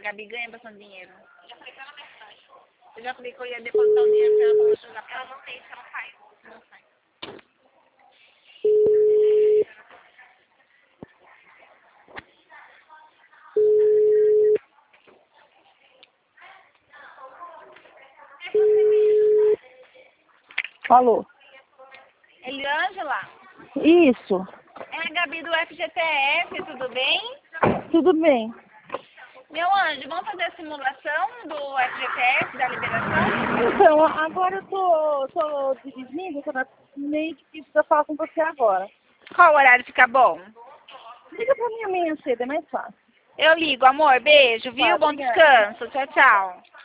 Gabi ganha bastante dinheiro. Eu já falei que eu ia depositar o dinheiro pra ela pra jogar pra ela. Não sei se ela faz. Não faz. Alô? Eliângela, Isso, é a Gabi do FGTS, tudo bem? tudo bem. Meu anjo, vamos fazer a simulação do FGTS, da liberação? Então, agora eu tô dirigindo, tô meio difícil pra falar com você agora. Qual horário fica bom? Liga pra mim amanhã cedo, é mais fácil. Eu ligo, amor. Beijo, viu? Tá, Bom obrigada. descanso. Tchau, tchau.